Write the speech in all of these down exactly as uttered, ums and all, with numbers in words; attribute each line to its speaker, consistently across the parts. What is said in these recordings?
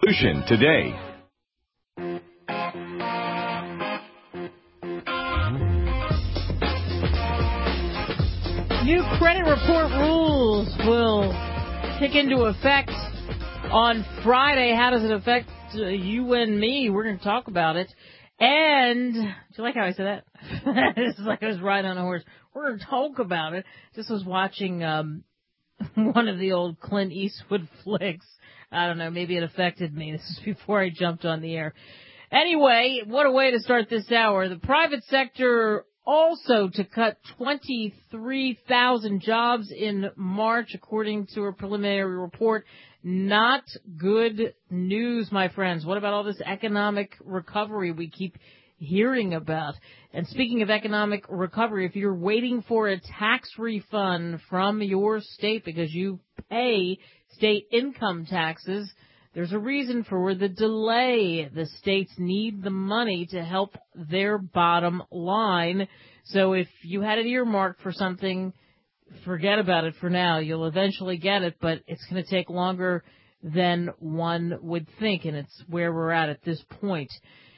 Speaker 1: Solution today.
Speaker 2: New credit report rules will kick into effect on Friday. How does it affect uh, you and me? We're going to talk about it. And, do you like how I said that? It's like I was riding on a horse. We're going to talk about it. Just was watching um one of the old Clint Eastwood flicks. I don't know, maybe it affected me. This is before I jumped on the air. Anyway, what a way to start this hour. The private sector also to cut twenty-three thousand jobs in March, according to a preliminary report. Not good news, my friends. What about all this economic recovery we keep hearing about? And speaking of economic recovery, if you're waiting for a tax refund from your state because you pay state income taxes, there's a reason for the delay. The states need the money to help their bottom line. So if you had it earmarked for something, forget about it for now. You'll eventually get it, but it's going to take longer than one would think, and it's where we're at at this point.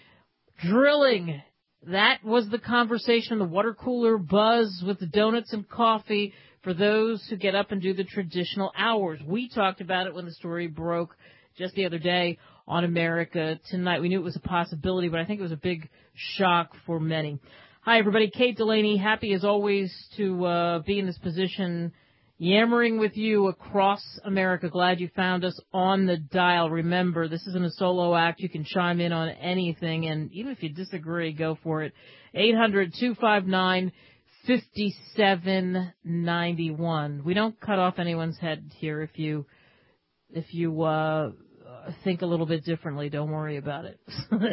Speaker 2: Drilling. That was the conversation, the water cooler buzz with the donuts and coffee for those who get up and do the traditional hours. We talked about it when the story broke just the other day on America Tonight. We knew it was a possibility, but I think it was a big shock for many. Hi, everybody. Kate Delaney, happy as always to uh, be in this position, yammering with you across America. Glad you found us on the dial. Remember, this isn't a solo act. You can chime in on anything, and even if you disagree, go for it. eight hundred, two five nine, five seven nine one. We don't cut off anyone's head here if you if you uh think a little bit differently. Don't worry about it.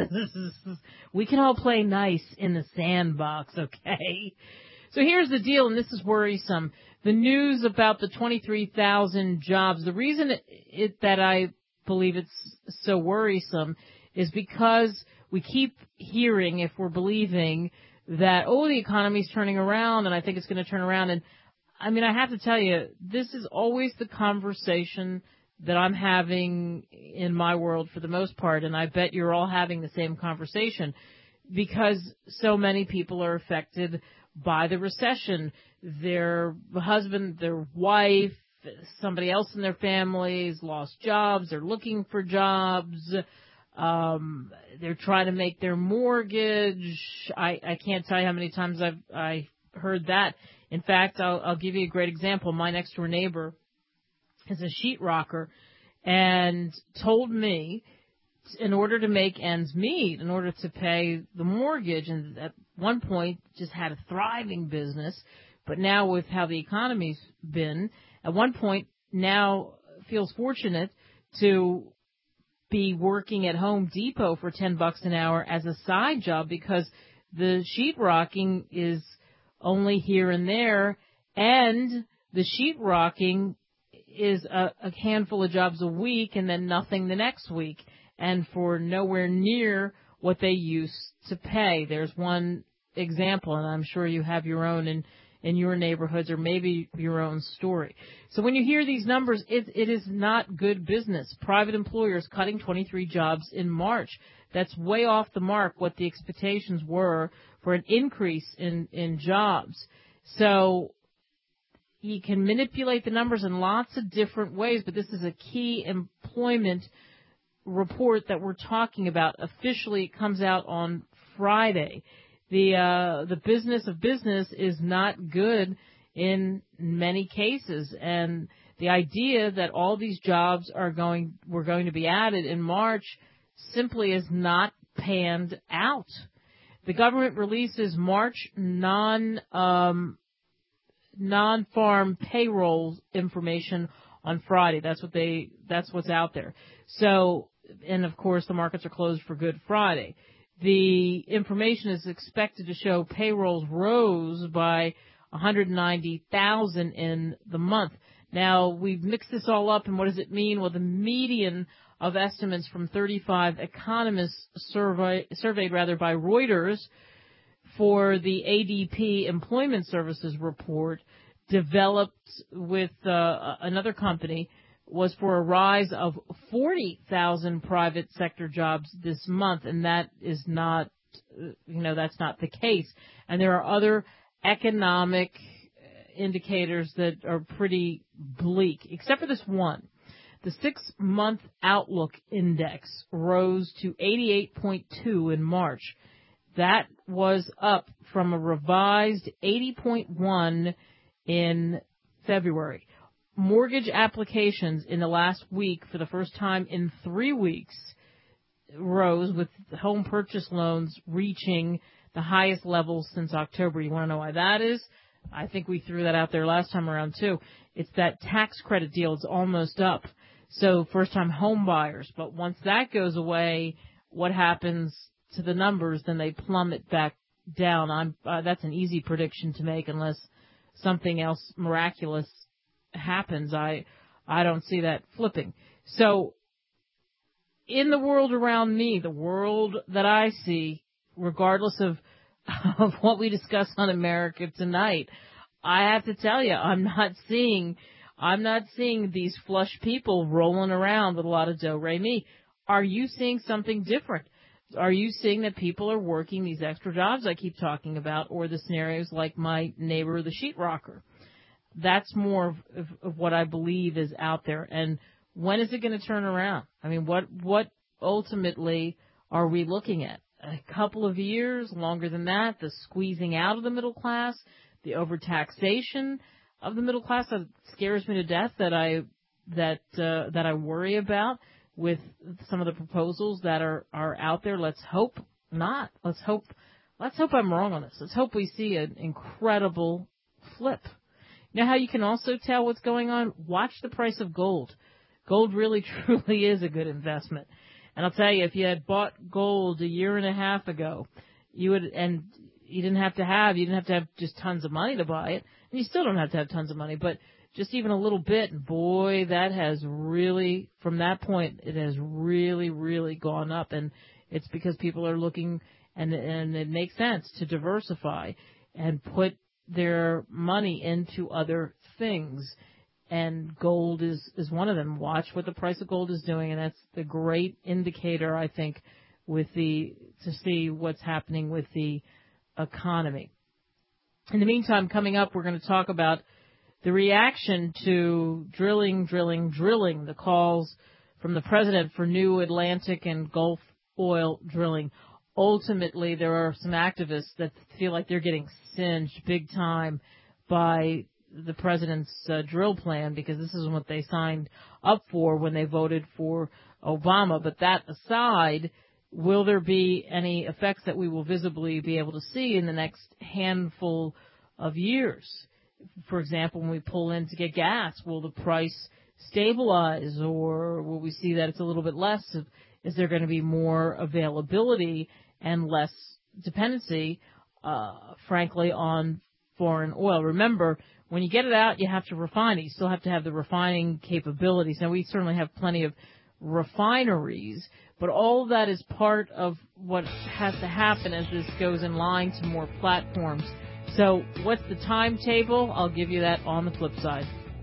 Speaker 2: We can all play nice in the sandbox, okay? So here's the deal, and this is worrisome. The news about the twenty-three thousand jobs, the reason it, it, that I believe it's so worrisome is because we keep hearing, if we're believing, that, oh, the economy's turning around, and I think it's going to turn around. And, I mean, I have to tell you, this is always the conversation that I'm having in my world for the most part, and I bet you're all having the same conversation because so many people are affected by the recession. Their husband, their wife, somebody else in their families lost jobs. They're looking for jobs. Um, they're trying to make their mortgage. I, I can't tell you how many times I've I heard that. In fact, I'll, I'll give you a great example. My next door neighbor is a sheetrocker and told me in order to make ends meet, in order to pay the mortgage, and at one point just had a thriving business, but now with how the economy's been, at one point now feels fortunate to be working at Home Depot for ten bucks an hour as a side job because the sheetrocking is only here and there, and the sheetrocking is a, a handful of jobs a week and then nothing the next week, and for nowhere near what they used to pay. There's one example, and I'm sure you have your own in, in your neighborhoods or maybe your own story. So when you hear these numbers, it, it is not good business. Private employers cutting twenty-three jobs in March. That's way off the mark what the expectations were for an increase in, in jobs. So you can manipulate the numbers in lots of different ways, but this is a key employment report that we're talking about. Officially, it comes out on Friday. The uh, the business of business is not good in many cases, and the idea that all these jobs are going were going to be added in March simply is not panned out. The government releases March non um, non-farm payroll information on Friday. That's what they that's what's out there. So, and of course the markets are closed for Good Friday. The information is expected to show payrolls rose by one hundred ninety thousand in the month. Now, we've mixed this all up, and what does it mean? Well, the median of estimates from thirty-five economists survey, surveyed rather by Reuters for the A D P Employment Services report developed with uh, another company was for a rise of forty thousand private sector jobs this month, and that is not, you know, that's not the case. And there are other economic indicators that are pretty bleak, except for this one. The six-month outlook index rose to eighty-eight point two in March. That was up from a revised eighty point one in February. Mortgage applications in the last week, for the first time in three weeks, rose, with home purchase loans reaching the highest levels since October. You want to know why that is? I think we threw that out there last time around, too. It's that tax credit deal. It's almost up. So first-time home buyers. But once that goes away, what happens to the numbers? Then they plummet back down. I'm, uh, that's an easy prediction to make unless something else miraculous happens. I I don't see that flipping. So in the world around me, the world that I see, regardless of of what we discuss on America Tonight, I have to tell you, I'm not seeing I'm not seeing these flush people rolling around with a lot of do-re-mi. Are you seeing something different? Are you seeing that people are working these extra jobs I keep talking about, or the scenarios like my neighbor, the sheetrocker? That's more of, of, of what I believe is out there. And when is it going to turn around? I mean, what what ultimately are we looking at? A couple of years, longer than that, the squeezing out of the middle class, the overtaxation of the middle class that scares me to death, that I that uh, that I worry about with some of the proposals that are, are out there. Let's hope not. Let's hope let's hope I'm wrong on this. Let's hope we see an incredible flip. You know how you can also tell what's going on? Watch the price of gold. Gold really, truly is a good investment. And I'll tell you, if you had bought gold a year and a half ago, you would, and you didn't have to have, you didn't have to have just tons of money to buy it. And you still don't have to have tons of money, but just even a little bit. And boy, that has really, from that point, it has really, really gone up. And it's because people are looking, and, and it makes sense to diversify and put their money into other things. And gold is, is one of them. Watch what the price of gold is doing, and that's the great indicator, I think, with the to see what's happening with the economy. In the meantime, coming up, we're going to talk about the reaction to drilling, drilling, drilling, the calls from the president for new Atlantic and Gulf oil drilling. Ultimately, there are some activists that feel like they're getting singed big time by the president's uh, drill plan, because this is what they signed up for when they voted for Obama. But that aside, will there be any effects that we will visibly be able to see in the next handful of years? For example, when we pull in to get gas, will the price stabilize, or will we see that it's a little bit less? Is there going to be more availability and less dependency, uh, frankly, on foreign oil? Remember, when you get it out, you have to refine it. You still have to have the refining capabilities. Now, we certainly have plenty of refineries, but all of that is part of what has to happen as this goes in line to more platforms. So what's the timetable? I'll give you that on the flip side.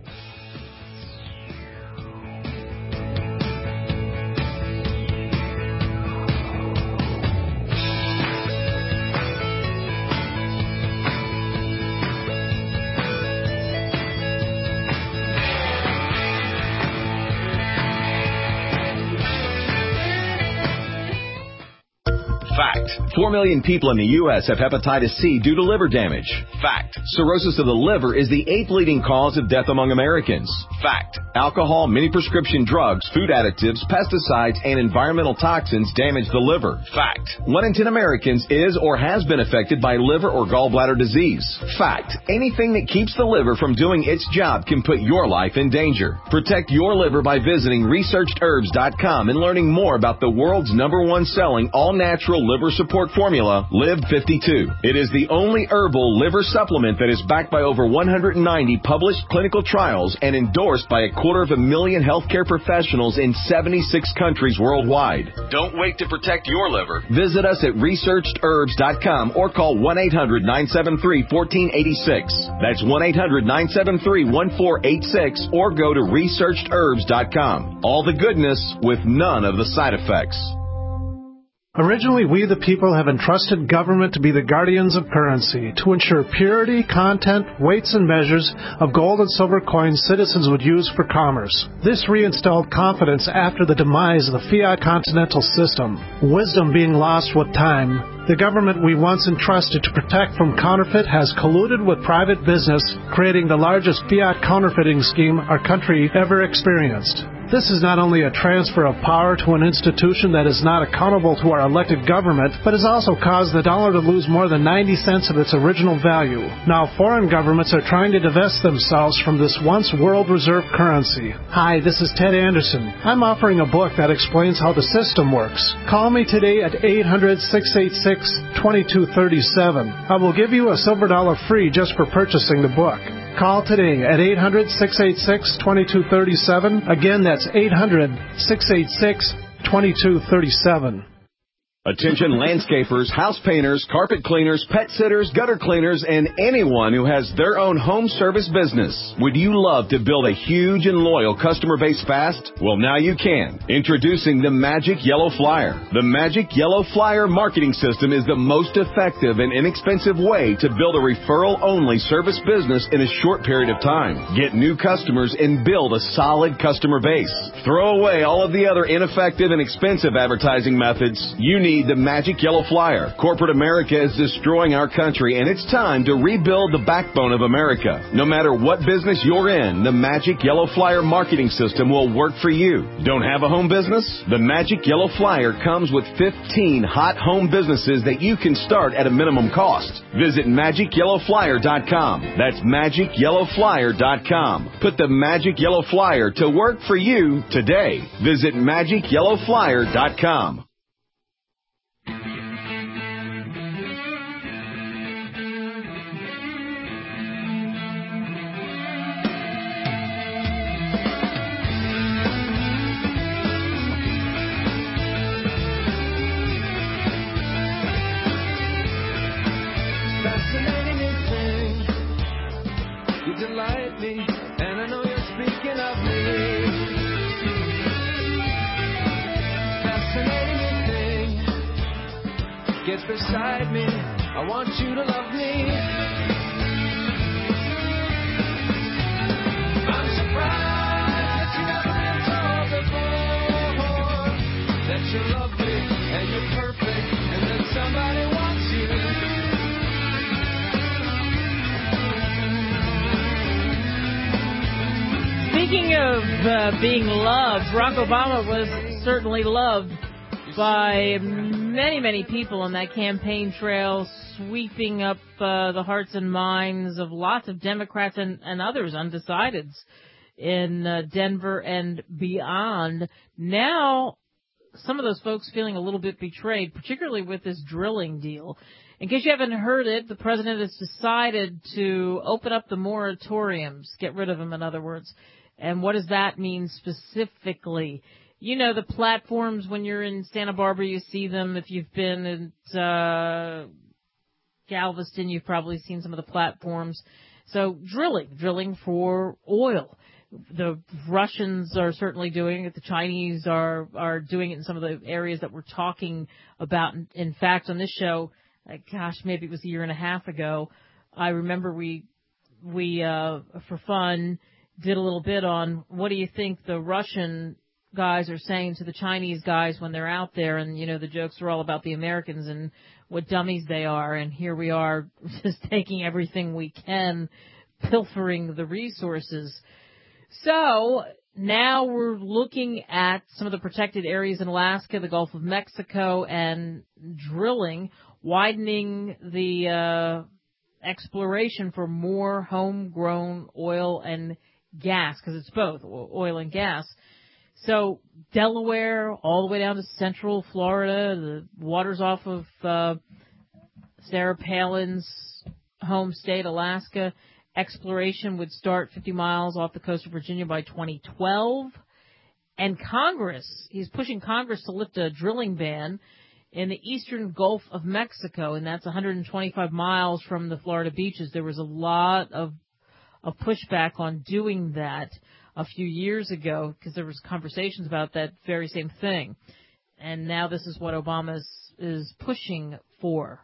Speaker 1: Four million people in the U S have hepatitis C due to liver damage. Fact. Cirrhosis of the liver is the eighth leading cause of death among Americans. Fact. Alcohol, many prescription drugs, food additives, pesticides, and environmental toxins damage the liver. Fact. One in ten Americans is or has been affected by liver or gallbladder disease. Fact. Anything that keeps the liver from doing its job can put your life in danger. Protect your liver by visiting researched herbs dot com and learning more about the world's number one selling all-natural herbal liver support formula, Live fifty-two. It is the only herbal liver supplement that is backed by over one hundred ninety published clinical trials and endorsed by a quarter of a million healthcare professionals in seventy-six countries worldwide. Don't wait to protect your liver. Visit us at researched herbs dot com or call one eight hundred nine seven three one four eight six. That's one eight hundred nine seven three one four eight six or go to researched herbs dot com. All the goodness with none of the side effects.
Speaker 3: Originally, we the people have entrusted government to be the guardians of currency, to ensure purity, content, weights, and measures of gold and silver coins citizens would use for commerce. This reinstalled confidence after the demise of the fiat continental system, wisdom being lost with time. The government we once entrusted to protect from counterfeit has colluded with private business, creating the largest fiat counterfeiting scheme our country ever experienced. This is not only a transfer of power to an institution that is not accountable to our elected government, but has also caused the dollar to lose more than ninety cents of its original value. Now foreign governments are trying to divest themselves from this once world reserve currency. Hi, this is Ted Anderson. I'm offering a book that explains how the system works. Call me today at eight hundred, six eight six, two two three seven. I will give you a silver dollar free just for purchasing the book. Call today at eight hundred, six eight six, two two three seven. Again, that's eight hundred, six eight six, two two three seven.
Speaker 1: Attention landscapers, house painters, carpet cleaners, pet sitters, gutter cleaners, and anyone who has their own home service business. Would you love to build a huge and loyal customer base fast? Well, now you can. Introducing the Magic Yellow Flyer. The Magic Yellow Flyer marketing system is the most effective and inexpensive way to build a referral-only service business in a short period of time. Get new customers and build a solid customer base. Throw away all of the other ineffective and expensive advertising methods. You need the Magic Yellow Flyer. Corporate America is destroying our country, and it's time to rebuild the backbone of America. No matter what business you're in, the Magic Yellow Flyer marketing system will work for you. Don't have a home business? The Magic Yellow Flyer comes with fifteen hot home businesses that you can start at a minimum cost. Visit magic yellow flyer dot com. That's magic yellow flyer dot com. Put the Magic Yellow Flyer to work for you today. Visit magic yellow flyer dot com.
Speaker 4: Delight me, and I know you're speaking of me. Fascinating thing, get beside me. I want you to love me. I'm surprised that you never been told before that you're lovely and you're perfect and that somebody wants you.
Speaker 2: Speaking of uh, being loved, Barack Obama was certainly loved by many, many people on that campaign trail, sweeping up uh, the hearts and minds of lots of Democrats and, and others, undecideds, in uh, Denver and beyond. Now, some of those folks feeling a little bit betrayed, particularly with this drilling deal. In case you haven't heard it, the president has decided to open up the moratoriums, get rid of them, in other words. And what does that mean specifically? You know, the platforms, when you're in Santa Barbara, you see them. If you've been at uh, Galveston, you've probably seen some of the platforms. So drilling, drilling for oil. The Russians are certainly doing it. The Chinese are, are doing it in some of the areas that we're talking about. In fact, on this show, uh, gosh, maybe it was a year and a half ago, I remember we, we uh, for fun, did a little bit on what do you think the Russian guys are saying to the Chinese guys when they're out there, and, you know, the jokes are all about the Americans and what dummies they are, and here we are just taking everything we can, pilfering the resources. So now we're looking at some of the protected areas in Alaska, the Gulf of Mexico, and drilling, widening the uh, exploration for more homegrown oil and gas, because it's both oil and gas. So Delaware, all the way down to central Florida, the waters off of uh, Sarah Palin's home state, Alaska. Exploration would start fifty miles off the coast of Virginia by twenty twelve. And Congress, he's pushing Congress to lift a drilling ban in the eastern Gulf of Mexico, and that's one hundred twenty-five miles from the Florida beaches. There was a lot of, of pushback on doing that a few years ago because there was conversations about that very same thing. And now this is what Obama is, is pushing for.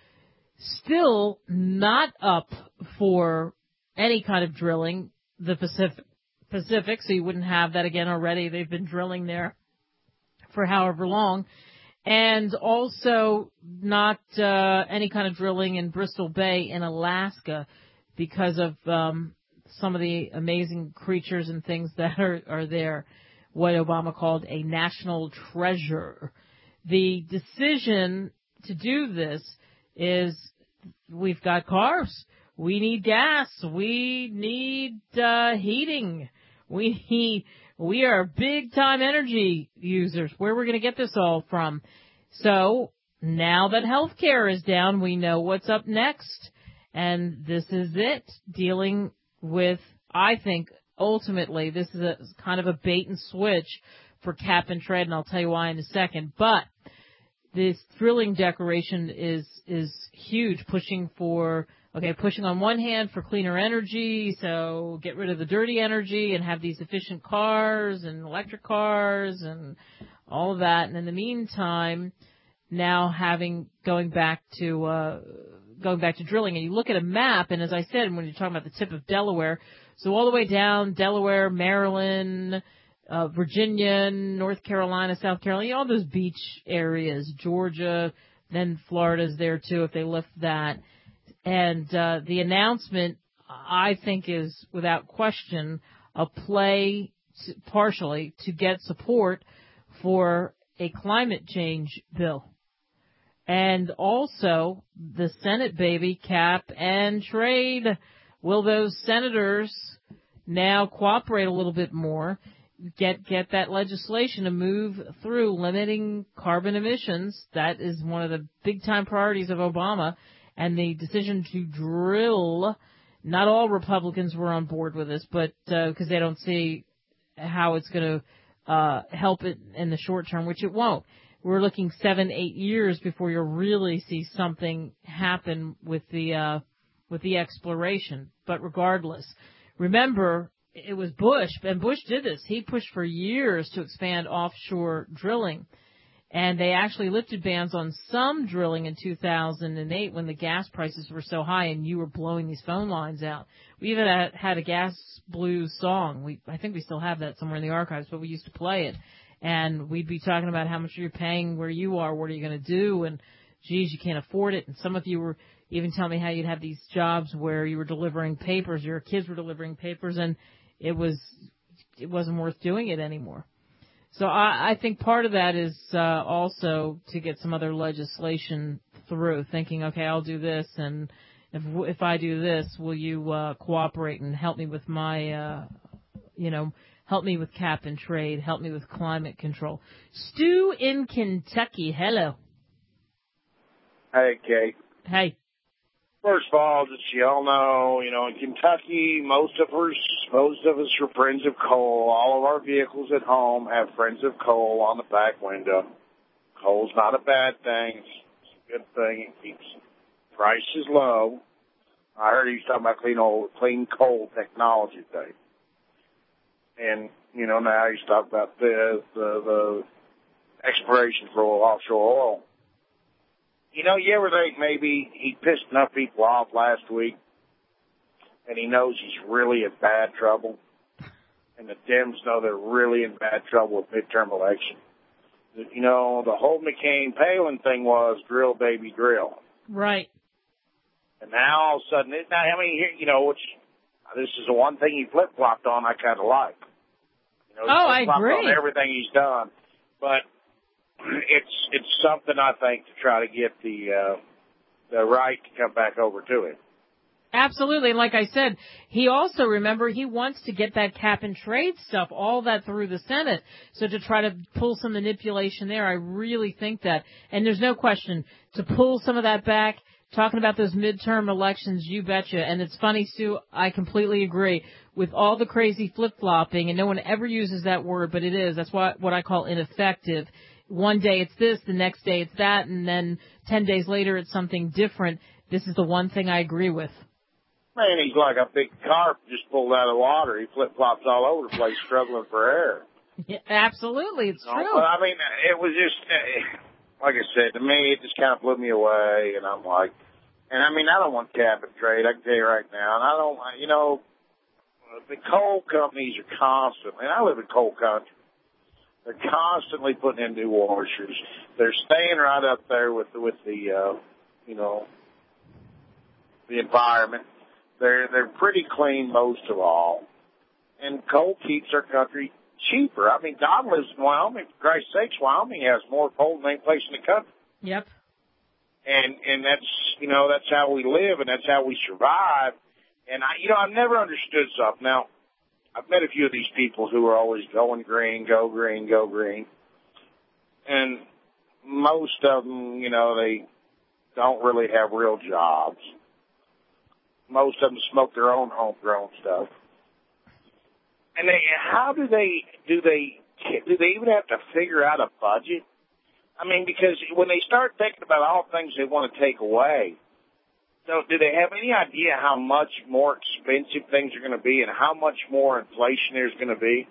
Speaker 2: Still not up for any kind of drilling, the Pacific. Pacific, so you wouldn't have that again already. They've been drilling there for however long. And also not uh, any kind of drilling in Bristol Bay in Alaska because of um, some of the amazing creatures and things that are, are there, what Obama called a national treasure. The decision to do this is we've got cars. We need gas. We need uh, heating. We need, we are big-time energy users. Where are we going to get this all from? So now that healthcare is down, we know what's up next. And this is it, dealing with, I think, ultimately, this is a kind of a bait and switch for cap and trade, and I'll tell you why in a second. But this drilling declaration is is huge, pushing for, okay, pushing on one hand for cleaner energy, so get rid of the dirty energy and have these efficient cars and electric cars and all of that. And in the meantime, now having, going back to, uh, going back to drilling. And you look at a map, and as I said, when you're talking about the tip of Delaware, so all the way down Delaware, Maryland, Uh, Virginia, North Carolina, South Carolina, all those beach areas, Georgia, then Florida's there too if they lift that. And uh, the announcement, I think, is without question a play to, partially to get support for a climate change bill. And also the Senate baby, cap and trade. Will those senators now cooperate a little bit more? Get get that legislation to move through limiting carbon emissions. That is one of the big-time priorities of Obama. And the decision to drill, not all Republicans were on board with this, but because uh, they don't see how it's going to uh, help it in the short term, which it won't. We're looking seven, eight years before you'll really see something happen with the uh, with the exploration. But regardless, remember, it was Bush, and Bush did this. He pushed for years to expand offshore drilling, and they actually lifted bans on some drilling in two thousand eight when the gas prices were so high and you were blowing these phone lines out. We even had, had a gas blues song. We, I think we still have that somewhere in the archives, but we used to play it, and we'd be talking about how much you're paying where you are, what are you going to do, and, geez, you can't afford it. And some of you were even telling me how you'd have these jobs where you were delivering papers, your kids were delivering papers, and it was, it wasn't worth doing it anymore. So I, I think part of that is uh, also to get some other legislation through, thinking, okay, I'll do this, and if if I do this, will you uh, cooperate and help me with my, uh, you know, help me with cap and trade, help me with climate control. Stu in Kentucky, hello.
Speaker 5: Hey, Kate.
Speaker 2: Hey.
Speaker 5: First of all, just so y'all know, you know, in Kentucky, most of us, most of us are friends of coal. All of our vehicles at home have friends of coal on the back window. Coal's not a bad thing. It's a good thing. It keeps prices low. I heard he was talking about clean old, clean coal technology thing. And, you know, now he's talking about the, the, the exploration for offshore oil. You know, you ever think maybe he pissed enough people off last week and he knows he's really in bad trouble, and the Dems know they're really in bad trouble with midterm election? You know, the whole McCain-Palin thing was drill, baby, drill.
Speaker 2: Right.
Speaker 5: And now all of a sudden, now, I mean, you know, which, this is the one thing he flip-flopped on I kind of like. You know, he
Speaker 2: oh, I agree.
Speaker 5: on everything he's done. But it's it's something, I think, to try to get the uh, the right to come back over to him.
Speaker 2: Absolutely. And like I said, he also, remember, he wants to get that cap and trade stuff, all that through the Senate. So to try to pull some manipulation there, I really think that. And there's no question, to pull some of that back, talking about those midterm elections, you betcha. And it's funny, Stu, I completely agree with all the crazy flip-flopping, and no one ever uses that word, but it is. That's what, what I call ineffective. One day it's this, the next day it's that, and then ten days later it's something different. This is the one thing I agree with.
Speaker 5: Man, he's like a big carp just pulled out of the water. He flip-flops all over the place struggling for air.
Speaker 2: Yeah, absolutely, it's
Speaker 5: you know,
Speaker 2: true.
Speaker 5: But, I mean, it was just, uh, like I said, to me, it just kind of blew me away, and I'm like, and I mean, I don't want cap and trade, I can tell you right now, and I don't, you know, the coal companies are constantly, and I live in coal country, they're constantly putting in new washers. They're staying right up there with the, with the, uh, you know, the environment. They're they're pretty clean most of all, and coal keeps our country cheaper. I mean, Don lives in Wyoming. For Christ's sakes, Wyoming has more coal than any place in the country.
Speaker 2: Yep.
Speaker 5: And and that's you know that's how we live and that's how we survive. And I you know I've never understood something. Now I've met a few of these people who are always going green, go green, go green, and most of them you know they don't really have real jobs. Most of them smoke their own homegrown stuff. And they, how do they, do they, do they even have to figure out a budget? I mean, because when they start thinking about all the things they want to take away, so do they have any idea how much more expensive things are going to be and how much more inflation there's going to be?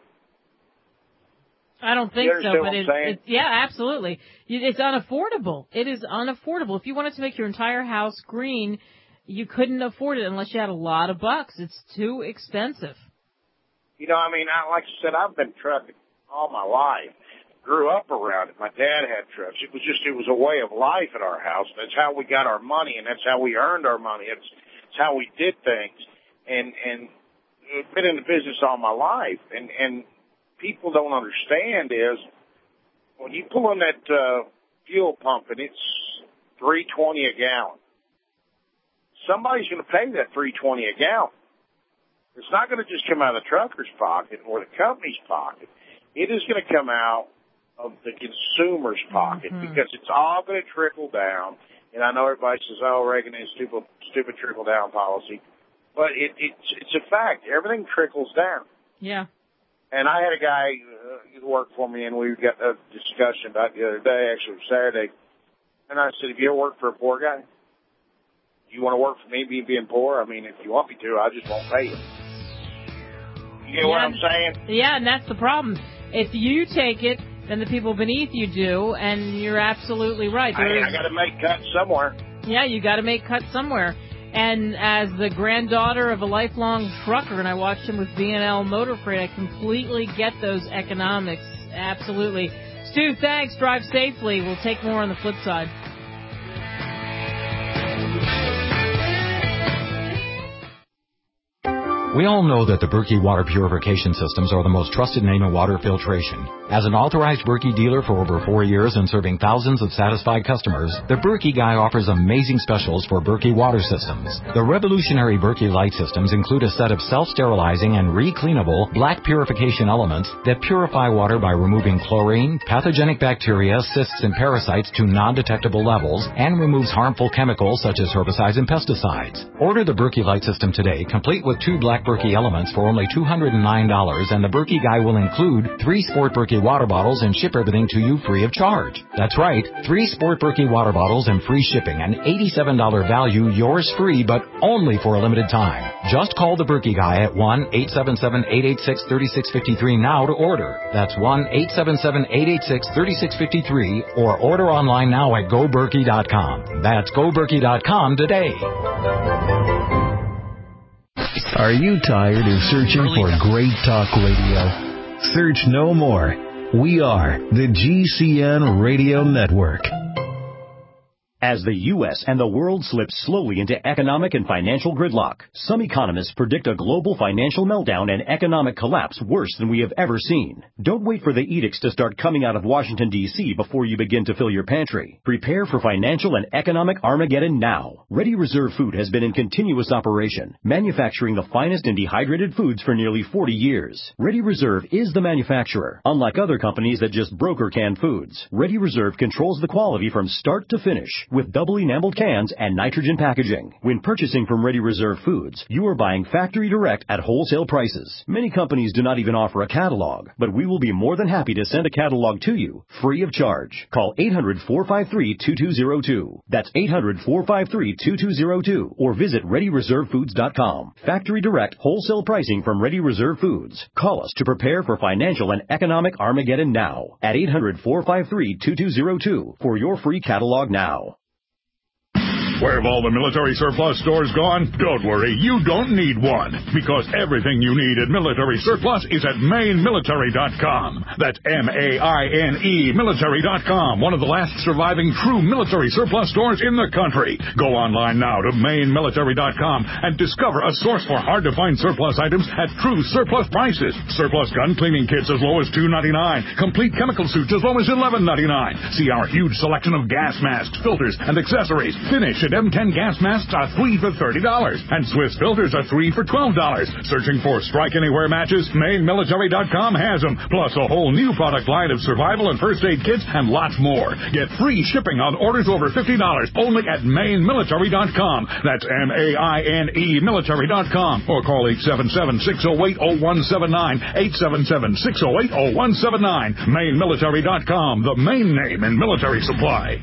Speaker 2: I don't think
Speaker 5: You
Speaker 2: so,
Speaker 5: understand
Speaker 2: but
Speaker 5: what I'm
Speaker 2: it,
Speaker 5: saying?
Speaker 2: it, yeah, absolutely. It's unaffordable. It is unaffordable. If you wanted to make your entire house green, you couldn't afford it unless you had a lot of bucks. It's too expensive.
Speaker 5: You know, I mean, I, like I said, I've been trucking all my life. Grew up around it. My dad had trucks. It was just, it was a way of life at our house. That's how we got our money, and that's how we earned our money. It's, it's how we did things. And, and I've been in the business all my life. And, and people don't understand is when you pull in that, uh, fuel pump and it's three twenty a gallon, somebody's going to pay that three twenty a gallon. It's not going to just come out of the trucker's pocket or the company's pocket. It is going to come out of the consumer's pocket mm-hmm. because it's all going to trickle down. And I know everybody says, "Oh, Reagan is stupid, stupid trickle down policy," but it, it's it's a fact. Everything trickles down.
Speaker 2: Yeah.
Speaker 5: And I had a guy uh, who worked for me, and we got a discussion about the other day, actually Saturday. And I said, "Have you ever worked for a poor guy? You want to work for me being, being poor? I mean, if you want me to, I just won't pay you." You know
Speaker 2: yeah,
Speaker 5: what I'm saying?
Speaker 2: Yeah, and that's the problem. If you take it, then the people beneath you do, and you're absolutely right. There
Speaker 5: I,
Speaker 2: is,
Speaker 5: I got to make cuts somewhere.
Speaker 2: Yeah, you got to make cuts somewhere. And as the granddaughter of a lifelong trucker, and I watched him with B and L Motor Freight, I completely get those economics. Absolutely. Stu, thanks. Drive safely. We'll take more on the flip side.
Speaker 6: We all know that the Berkey water purification systems are the most trusted name in water filtration. As an authorized Berkey dealer for over four years and serving thousands of satisfied customers, the Berkey guy offers amazing specials for Berkey water systems. The revolutionary Berkey light systems include a set of self-sterilizing and re-cleanable black purification elements that purify water by removing chlorine, pathogenic bacteria, cysts, and parasites to non-detectable levels and removes harmful chemicals such as herbicides and pesticides. Order the Berkey light system today, complete with two black Berkey elements for only two hundred nine dollars, and the Berkey guy will include three Sport Berkey water bottles and ship everything to you free of charge. That's right, three Sport Berkey water bottles and free shipping, an eighty-seven dollars value, yours free, but only for a limited time. Just call the Berkey guy at one eight seven seven, eight eight six, three six five three now to order. That's one eight seven seven, eight eight six, three six five three, or order online now at go berkey dot com. That's go berkey dot com today.
Speaker 7: Are you tired of searching for great talk radio? Search no more. We are the G C N Radio Network.
Speaker 8: As the U S and the world slip slowly into economic and financial gridlock, some economists predict a global financial meltdown and economic collapse worse than we have ever seen. Don't wait for the edicts to start coming out of Washington, D C before you begin to fill your pantry. Prepare for financial and economic Armageddon now. Ready Reserve Food has been in continuous operation, manufacturing the finest in dehydrated foods for nearly forty years. Ready Reserve is the manufacturer, unlike other companies that just broker canned foods. Ready Reserve controls the quality from start to finish with double enameled cans and nitrogen packaging. When purchasing from Ready Reserve Foods, you are buying factory direct at wholesale prices. Many companies do not even offer a catalog, but we will be more than happy to send a catalog to you free of charge. Call eight hundred, four five three, two two zero two. That's eight hundred, four five three, two two zero two or visit ready reserve foods dot com. Factory direct wholesale pricing from Ready Reserve Foods. Call us to prepare for financial and economic Armageddon now at eight hundred, four five three, two two zero two for your free catalog now.
Speaker 9: Where have all the military surplus stores gone? Don't worry, you don't need one, because everything you need at Military Surplus is at Maine Military dot com. That's M A I N E Military dot com, one of the last surviving true military surplus stores in the country. Go online now to Maine Military dot com and discover a source for hard-to-find surplus items at true surplus prices. Surplus gun cleaning kits as low as two ninety-nine, complete chemical suits as low as eleven ninety-nine. See our huge selection of gas masks, filters, and accessories. Finish at M ten gas masks are three for thirty dollars, and Swiss filters are three for twelve dollars. Searching for Strike Anywhere matches? Maine Military dot com has them, plus a whole new product line of survival and first aid kits and lots more. Get free shipping on orders over fifty dollars only at Maine Military dot com. That's M A I N E Military dot com, or call eight seven seven, six oh eight, oh one seven nine, eight seven seven, six oh eight, oh one seven nine. Maine Military dot com, the main name in military supply.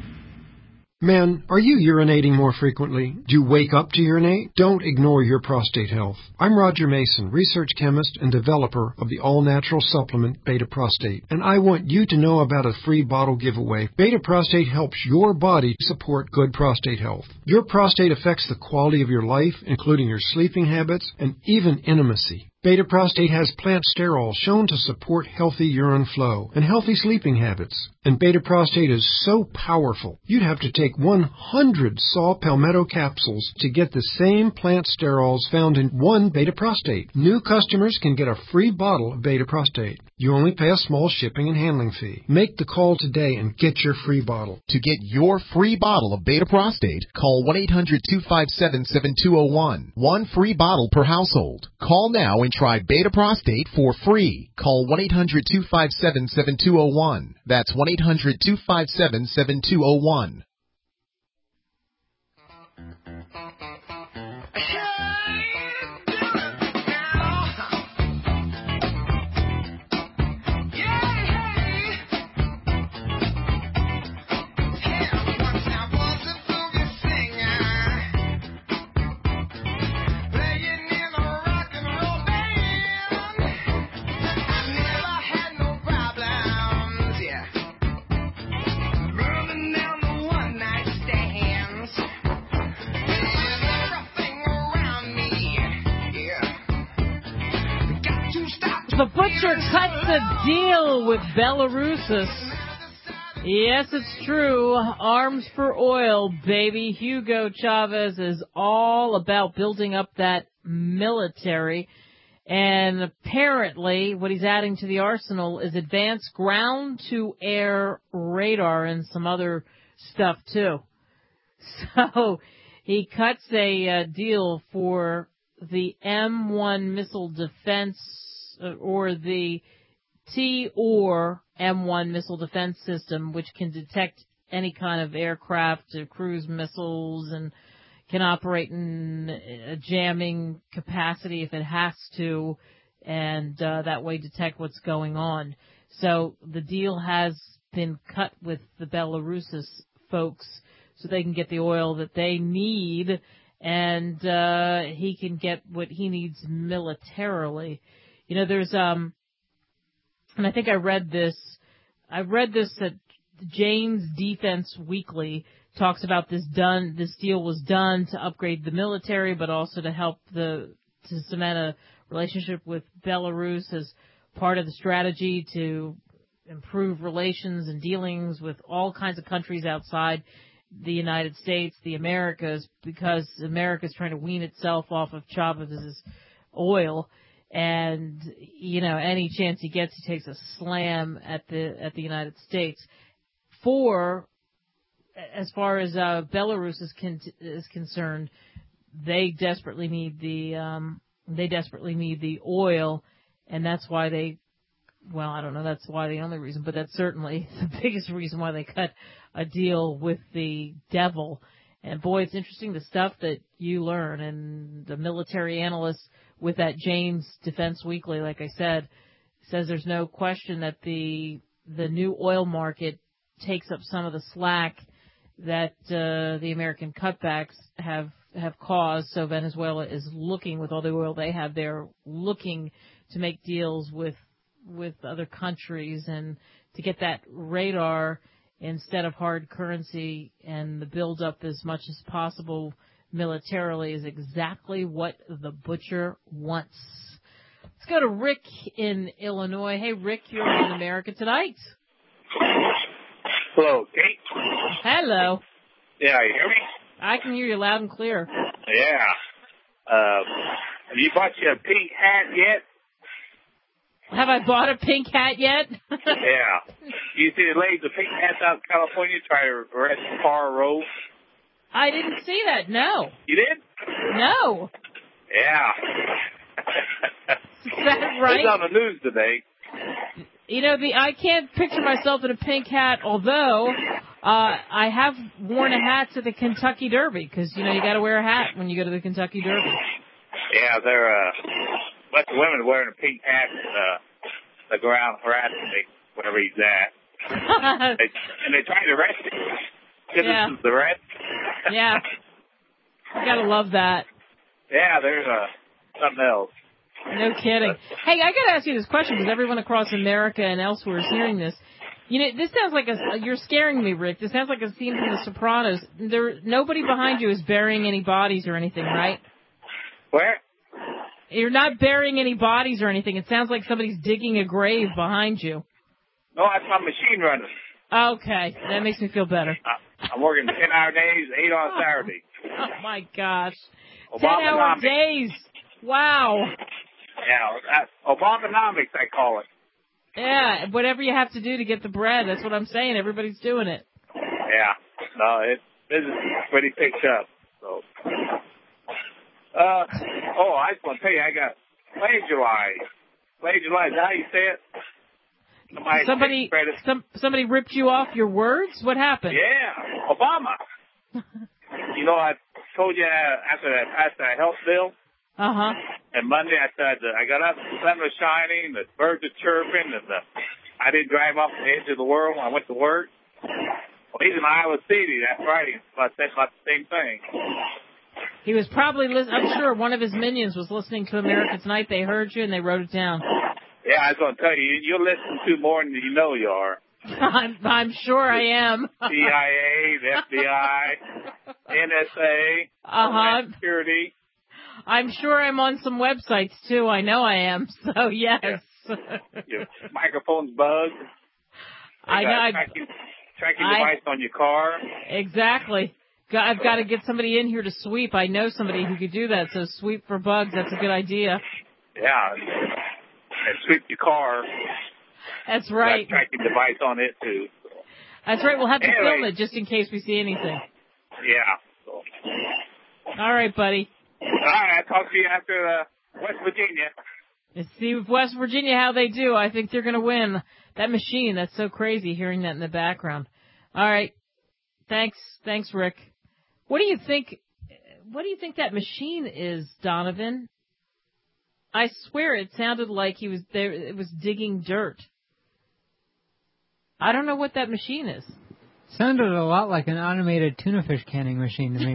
Speaker 10: Men, are you urinating more frequently? Do you wake up to urinate? Don't ignore your prostate health. I'm Roger Mason, research chemist and developer of the all-natural supplement Beta Prostate, and I want you to know about a free bottle giveaway. Beta Prostate helps your body support good prostate health. Your prostate affects the quality of your life, including your sleeping habits and even intimacy. Beta Prostate has plant sterols shown to support healthy urine flow and healthy sleeping habits. And Beta Prostate is so powerful, you'd have to take one hundred saw palmetto capsules to get the same plant sterols found in one Beta Prostate. New customers can get a free bottle of Beta Prostate. You only pay a small shipping and handling fee. Make the call today and get your free bottle.
Speaker 11: To get your free bottle of Beta Prostate, call one eight hundred, two five seven, seven two zero one. One free bottle per household. Call now and try Beta Prostate for free. Call one eight hundred, two five seven, seven two zero one. That's one eight hundred, two five seven, seven two zero one.
Speaker 2: The butcher cuts a deal with Belarus. Yes, it's true. Arms for oil, baby. Hugo Chavez is all about building up that military. And apparently what he's adding to the arsenal is advanced ground-to-air radar and some other stuff, too. So he cuts a uh, deal for the M one missile defense or the T or M one missile defense system, which can detect any kind of aircraft or cruise missiles and can operate in a jamming capacity if it has to, and uh, that way detect what's going on. So the deal has been cut with the Belarus folks so they can get the oil that they need, and uh, he can get what he needs militarily. You know, there's, um, and I think I read this, I read this at Jane's Defense Weekly, talks about this done, this deal was done to upgrade the military, but also to help the, to cement a relationship with Belarus as part of the strategy to improve relations and dealings with all kinds of countries outside the United States, the Americas, because America's trying to wean itself off of Chavez's oil. And, you know, any chance he gets, he takes a slam at the at the United States. For, as far as uh, Belarus is con- is concerned, they desperately need the um, they desperately need the oil, and that's why they. Well, I don't know. That's why the only reason, but that's certainly the biggest reason why they cut a deal with the devil. And boy, it's interesting the stuff that you learn. And the military analyst with that James Defense Weekly, like I said, says there's no question that the the new oil market takes up some of the slack that uh, the American cutbacks have have caused. So Venezuela is looking, with all the oil they have there, looking to make deals with with other countries and to get that radar instead of hard currency, and the build up as much as possible militarily is exactly what the butcher wants. Let's go to Rick in Illinois. Hey, Rick, you're on America Tonight.
Speaker 12: Hello, Kate.
Speaker 2: Hello.
Speaker 12: Yeah, you hear me?
Speaker 2: I can hear you loud and clear.
Speaker 12: Yeah. Uh, have you bought you a pink hat yet?
Speaker 2: Have I bought a pink hat yet?
Speaker 12: Yeah. You see the ladies with pink hats out in California try to arrest Karl Rove?
Speaker 2: I didn't see that, no.
Speaker 12: You did?
Speaker 2: No.
Speaker 12: Yeah.
Speaker 2: Is that right?
Speaker 12: It's on the news today.
Speaker 2: You know, the I can't picture myself in a pink hat, although uh, I have worn a hat to the Kentucky Derby, because, you know, you got to wear a hat when you go to the Kentucky Derby.
Speaker 12: Yeah, they're uh, a bunch of women wearing a pink hat and uh, they go around harassing me wherever he's at. they, and they try to arrest him. Citizens
Speaker 2: Yeah.
Speaker 12: arrest.
Speaker 2: Yeah. You got to love that.
Speaker 12: Yeah, there's uh, something else.
Speaker 2: No kidding. Hey, I got to ask you this question because everyone across America and elsewhere is hearing this. You know, this sounds like a, you're scaring me, Rick. This sounds like a scene from The Sopranos. There, nobody behind you is burying any bodies or anything, right?
Speaker 12: Where?
Speaker 2: You're not burying any bodies or anything. It sounds like somebody's digging a grave behind you.
Speaker 12: No, that's my machine running.
Speaker 2: Okay, that makes me feel better.
Speaker 12: I, I'm working ten-hour days, eight on Saturday.
Speaker 2: Oh, my gosh.
Speaker 12: Obama
Speaker 2: ten-hour
Speaker 12: Nomics.
Speaker 2: days. Wow.
Speaker 12: Yeah, that, Obamanomics, I call it.
Speaker 2: Yeah, whatever you have to do to get the bread. That's what I'm saying. Everybody's doing it.
Speaker 12: Yeah. No, it business is pretty picked up. So, uh, oh, I just want to tell you, I got plagiarized. Plagiarized, how you say it? Somebody,
Speaker 2: Somebody, some, somebody ripped you off your words? What happened?
Speaker 12: Yeah, Obama. You know, I told you after I passed that health bill.
Speaker 2: Uh huh.
Speaker 12: And Monday I said uh, I got up, the sun was shining, the birds are chirping, and the, I didn't drive off the edge of the world when I went to work. Well, he's in Iowa City that Friday, so I said about the same thing.
Speaker 2: He was probably listening. I'm sure one of his minions was listening to America Tonight. They heard you and they wrote it down.
Speaker 12: Yeah, I was going to tell you, you'll listen to more than you know you are.
Speaker 2: I'm, I'm sure I am.
Speaker 12: C I A, the F B I, N S A,
Speaker 2: uh-huh.
Speaker 12: Security.
Speaker 2: I'm sure I'm on some websites, too. I know I am. So, yes.
Speaker 12: Yeah. Your microphone's bugged. They
Speaker 2: I know.
Speaker 12: got a
Speaker 2: I,
Speaker 12: tracking, tracking
Speaker 2: I,
Speaker 12: device on your car.
Speaker 2: Exactly. I've got to get somebody in here to sweep. I know somebody who could do that. So, sweep for bugs. That's a good idea.
Speaker 12: Yeah. And sweep your car.
Speaker 2: That's right.
Speaker 12: Got a tracking device on it, too.
Speaker 2: That's right. We'll have to
Speaker 12: anyway,
Speaker 2: film it just in case we see anything.
Speaker 12: Yeah. So.
Speaker 2: All right, buddy.
Speaker 12: All right, I'll talk to you after uh, West Virginia.
Speaker 2: Let's see with West Virginia how they do. I think they're going to win. That machine, that's so crazy hearing that in the background. All right. Thanks. Thanks, Rick. What do you think, what do you think that machine is, Donovan? I swear it sounded like he was there, it was digging dirt. I don't know what that machine is.
Speaker 13: Sounded a lot like an automated tuna fish canning machine to me.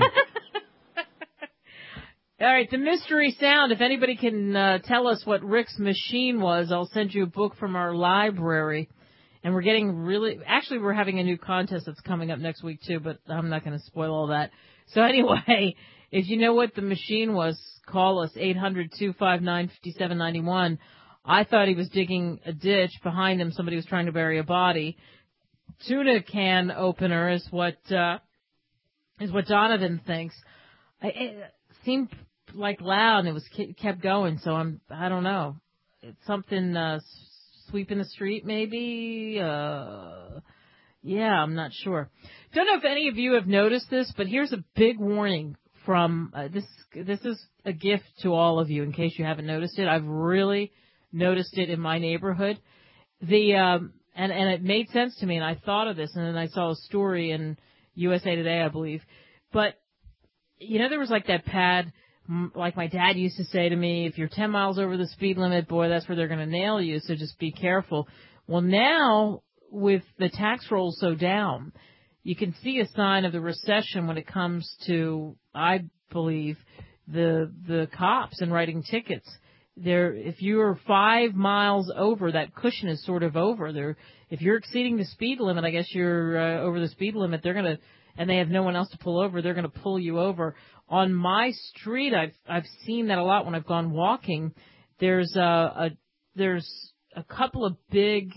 Speaker 2: All right, the mystery sound. If anybody can uh, tell us what Rick's machine was, I'll send you a book from our library. And we're getting really... Actually, we're having a new contest that's coming up next week, too, but I'm not going to spoil all that. So anyway, if you know what the machine was, call us, eight hundred, two five nine, five seven nine one. I thought he was digging a ditch. Behind him, somebody was trying to bury a body. Tuna can opener is what... Uh, is what Donovan thinks. I, it seemed like loud and it was kept going, so I'm, I don't know. It's something, uh, sweeping the street maybe, uh, yeah, I'm not sure. Don't know if any of you have noticed this, but here's a big warning from, uh, this, this is a gift to all of you in case you haven't noticed it. I've really noticed it in my neighborhood. The, um, and, and it made sense to me and I thought of this and then I saw a story in U S A Today, I believe. But, you know, there was like that pad, like my dad used to say to me, if you're ten miles over the speed limit, boy, that's where they're going to nail you, so just be careful. Well, now, with the tax rolls so down, you can see a sign of the recession when it comes to, I believe, the the cops and writing tickets. There, if you're five miles over, that cushion is sort of over. There, if you're exceeding the speed limit, I guess you're uh, over the speed limit. They're gonna, and they have no one else to pull over. They're gonna pull you over. On my street, I've I've seen that a lot when I've gone walking. There's a, a there's a couple of big,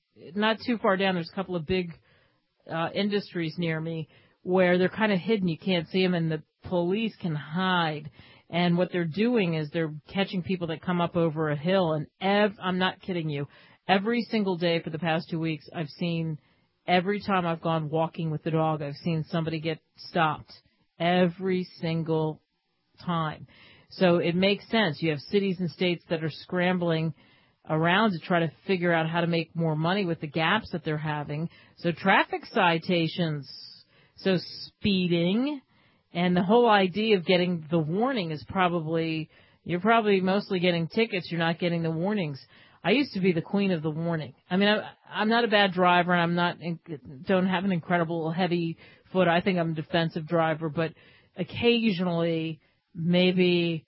Speaker 2: not too far down. There's a couple of big uh, industries near me where they're kind of hidden. You can't see them, and the police can hide. And what they're doing is they're catching people that come up over a hill. And ev- I'm not kidding you. Every single day for the past two weeks, I've seen, every time I've gone walking with the dog, I've seen somebody get stopped. Every single time. So it makes sense. You have cities and states that are scrambling around to try to figure out how to make more money with the gaps that they're having. So traffic citations, so speeding, and the whole idea of getting the warning is probably, you're probably mostly getting tickets, you're not getting the warnings. I used to be the queen of the warning. I mean, I, I'm not a bad driver, and I'm not, don't have an incredible heavy foot. I think I'm a defensive driver, but occasionally maybe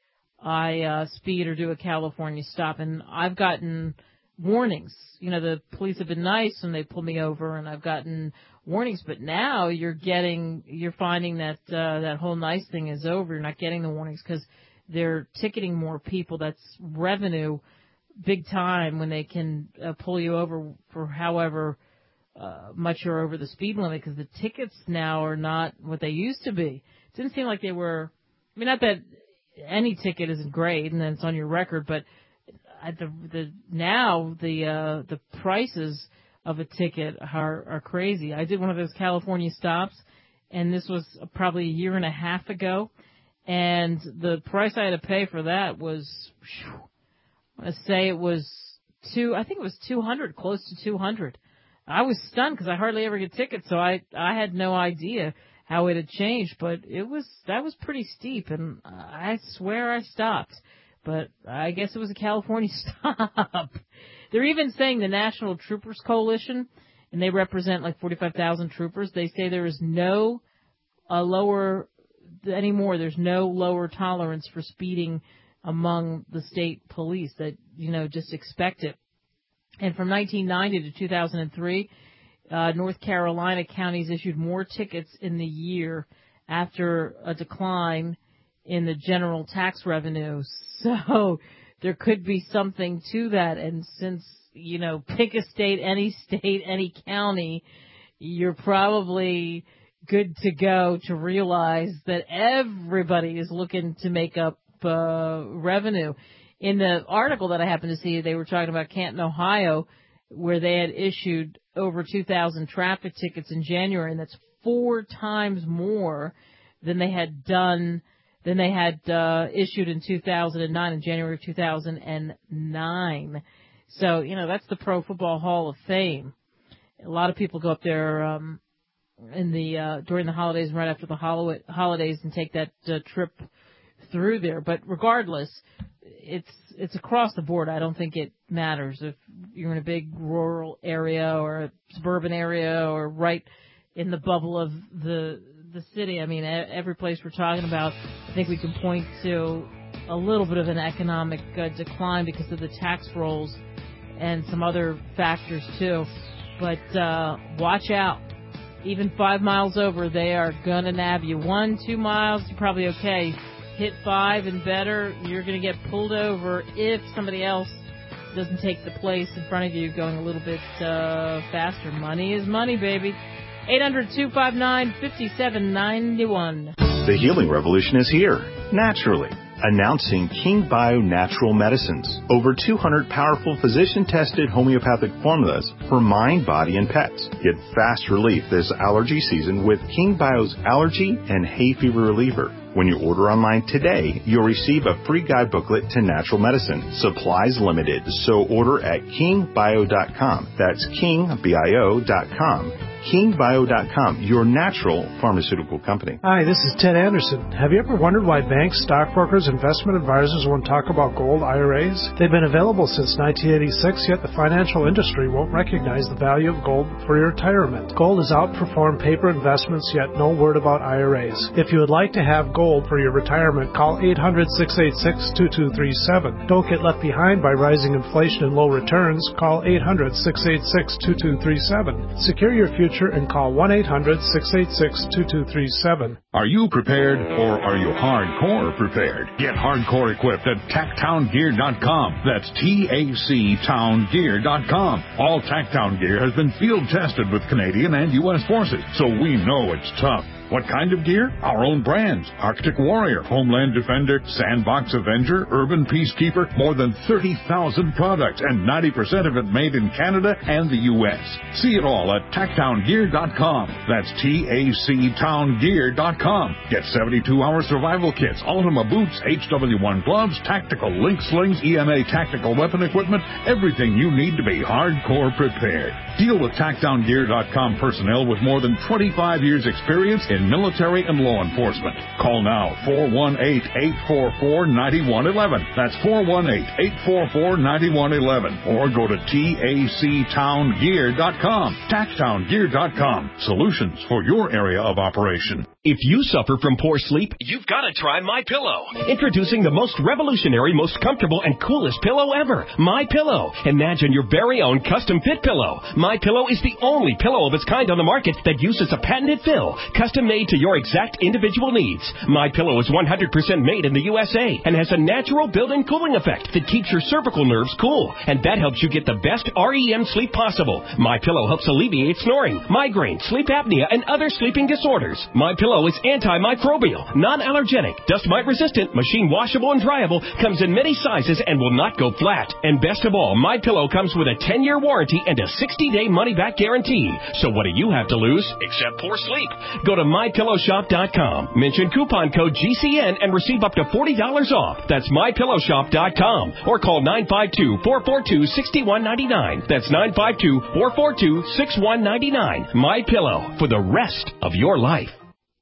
Speaker 2: I uh, speed or do a California stop, and I've gotten warnings. You know, the police have been nice and they pull me over, and I've gotten warnings. But now you're getting, you're finding that uh, that whole nice thing is over. You're not getting the warnings because they're ticketing more people. That's revenue, big time, when they can uh, pull you over for however uh, much you're over the speed limit. Because the tickets now are not what they used to be. It didn't seem like they were. I mean, not that any ticket isn't great and then it's on your record, but at the the now the uh, the prices of a ticket are are crazy. I did one of those California stops, and this was probably a year and a half ago, and the price I had to pay for that was, whew, I want to say it was two. I think it was two hundred, close to two hundred. I was stunned because I hardly ever get tickets, so I I had no idea how it had changed, but it was that was pretty steep, and I swear I stopped. But I guess it was a California stop. They're even saying the National Troopers Coalition, and they represent like forty-five thousand troopers. They say there is no uh, lower anymore. There's no lower tolerance for speeding among the state police. That, you know, just expect it. And from nineteen ninety to two thousand three, uh, North Carolina counties issued more tickets in the year after a decline in the general tax revenue. So there could be something to that. And since, you know, pick a state, any state, any county, you're probably good to go to realize that everybody is looking to make up uh, revenue. In the article that I happened to see, they were talking about Canton, Ohio, where they had issued over two thousand traffic tickets in January, and that's four times more than they had done than they had uh, issued in two thousand nine, in January of two thousand nine. So, you know, that's the Pro Football Hall of Fame. A lot of people go up there um, in the uh, during the holidays and right after the hol- holidays and take that uh, trip through there. But regardless, it's it's across the board. I don't think it matters if you're in a big rural area or a suburban area or right in the bubble of the the city. I mean, every place we're talking about, I think we can point to a little bit of an economic uh, decline because of the tax rolls and some other factors too. But uh, watch out. Even five miles over, they are going to nab you. One, two miles, you're probably okay. Hit five and better, you're going to get pulled over if somebody else doesn't take the place in front of you going a little bit uh, faster. Money is money, baby. eight hundred, two five nine, five seven nine one.
Speaker 14: The healing revolution is here, naturally. Announcing King Bio Natural Medicines. Over two hundred powerful physician-tested homeopathic formulas for mind, body, and pets. Get fast relief this allergy season with King Bio's Allergy and Hay Fever Reliever. When you order online today, you'll receive a free guide booklet to natural medicine. Supplies limited, so order at king bio dot com. That's king bio dot com. king bio dot com, your natural pharmaceutical company.
Speaker 3: Hi, this is Ted Anderson. Have you ever wondered why banks, stockbrokers, investment advisors won't talk about gold I R As? They've been available since nineteen eighty-six, yet the financial industry won't recognize the value of gold for your retirement. Gold has outperformed paper investments, yet no word about I R As. If you would like to have gold for your retirement, call eight hundred, six eight six, two two three seven. Don't get left behind by rising inflation and low returns. Call eight hundred, six eight six, two two three seven. Secure your future and call one eight hundred, six eight six, two two three seven.
Speaker 9: Are you prepared or are you hardcore prepared? Get hardcore equipped at tacktown gear dot com. That's T A C town gear dot com. All Tacktown gear has been field tested with Canadian and U S forces, so we know it's tough. What kind of gear? Our own brands. Arctic Warrior, Homeland Defender, Sandbox Avenger, Urban Peacekeeper, more than thirty thousand products, and ninety percent of it made in Canada and the U S. See it all at tacktown gear dot com. That's T A C town gear dot com. Get seventy-two hour survival kits, Ultima boots, H W one gloves, tactical link slings, E M A tactical weapon equipment, everything you need to be hardcore prepared. Deal with tacktown gear dot com personnel with more than twenty-five years experience in military and law enforcement. Call now, four one eight, eight four four, nine one one one. That's four one eight, eight four four, nine one one one. Or go to T A C town gear dot com. tacktown gear dot com. Solutions for your area of operation.
Speaker 15: If you suffer from poor sleep, you've got to try MyPillow. Introducing the most revolutionary, most comfortable, and coolest pillow ever, MyPillow. Imagine your very own custom-fit pillow. MyPillow is the only pillow of its kind on the market that uses a patented fill, custom-made to your exact individual needs. MyPillow is one hundred percent made in the U S A and has a natural built-in cooling effect that keeps your cervical nerves cool, and that helps you get the best R E M sleep possible. MyPillow helps alleviate snoring, migraine, sleep apnea, and other sleeping disorders. MyPillow is antimicrobial, non-allergenic, dust mite resistant, machine washable and dryable, comes in many sizes and will not go flat. And best of all, MyPillow comes with a ten year warranty and a sixty day money back guarantee. So what do you have to lose except poor sleep? Go to my pillow shop dot com. Mention coupon code G C N and receive up to forty dollars off. That's my pillow shop dot com. Or call nine five two, four four two, six one nine nine. That's nine five two, four four two, six one nine nine. MyPillow, for the rest of your life.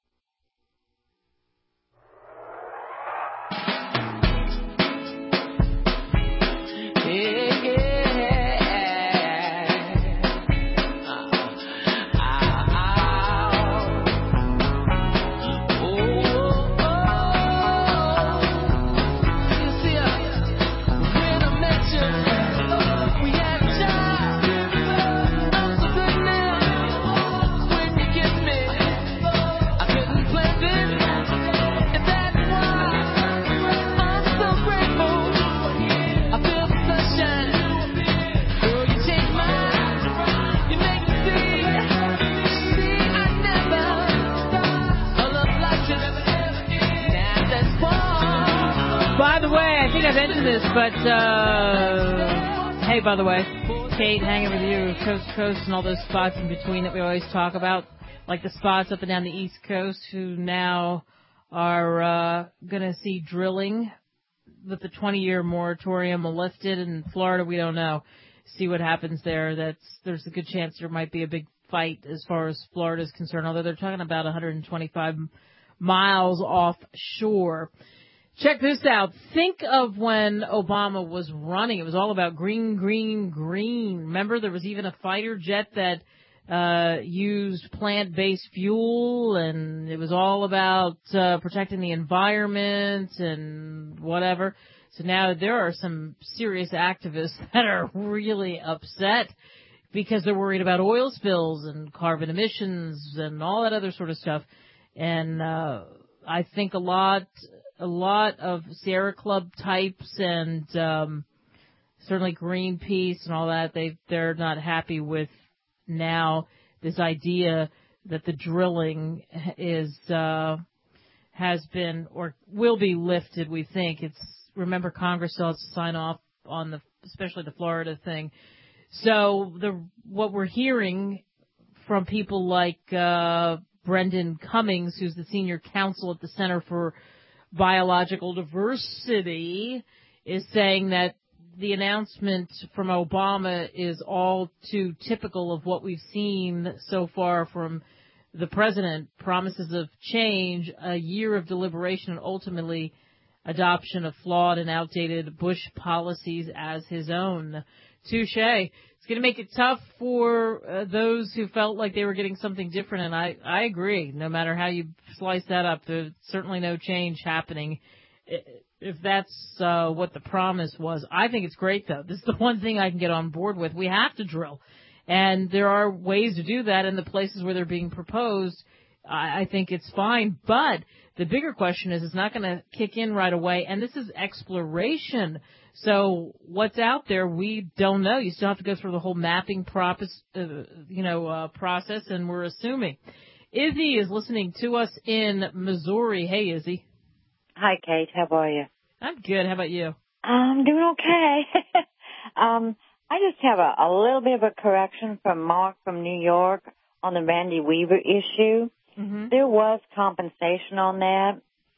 Speaker 2: This, but uh, hey, by the way, Kate, hanging with you, coast to coast, and all those spots in between that we always talk about, like the spots up and down the East Coast, who now are uh, going to see drilling with the twenty year moratorium lifted. In Florida, we don't know. See what happens there. That's there's a good chance there might be a big fight as far as Florida is concerned, although they're talking about one hundred twenty-five miles offshore. Check this out. Think of when Obama was running. It was all about green, green, green. Remember, there was even a fighter jet that uh used plant-based fuel, and it was all about uh, protecting the environment and whatever. So now there are some serious activists that are really upset because they're worried about oil spills and carbon emissions and all that other sort of stuff. And uh I think a lot... A lot of Sierra Club types and um, certainly Greenpeace and all that, they, they're not happy with now this idea that the drilling is uh, has been or will be lifted. We think it's. Remember, Congress still has to sign off on the, especially the Florida thing. So the what we're hearing from people like uh, Brendan Cummings, who's the senior counsel at the Center for Biological Diversity, is saying that the announcement from Obama is all too typical of what we've seen so far from the president. Promises of change, a year of deliberation, and ultimately adoption of flawed and outdated Bush policies as his own. Touche. It's going to make it tough for uh, those who felt like they were getting something different, and I, I agree. No matter how you slice that up, there's certainly no change happening. If that's uh, what the promise was. I think it's great, though. This is the one thing I can get on board with. We have to drill, and there are ways to do that in the places where they're being proposed. I, I think it's fine, but the bigger question is it's not going to kick in right away, and this is exploration. So what's out there, we don't know. You still have to go through the whole mapping process, uh, you know, uh, process, and we're assuming. Izzy is listening to us in Missouri. Hey, Izzy.
Speaker 16: Hi, Kate. How are you?
Speaker 2: I'm good. How about you?
Speaker 16: I'm doing okay. um, I just have a, a little bit of a correction from Mark from New York on the Randy Weaver issue.
Speaker 2: Mm-hmm.
Speaker 16: There was compensation on that.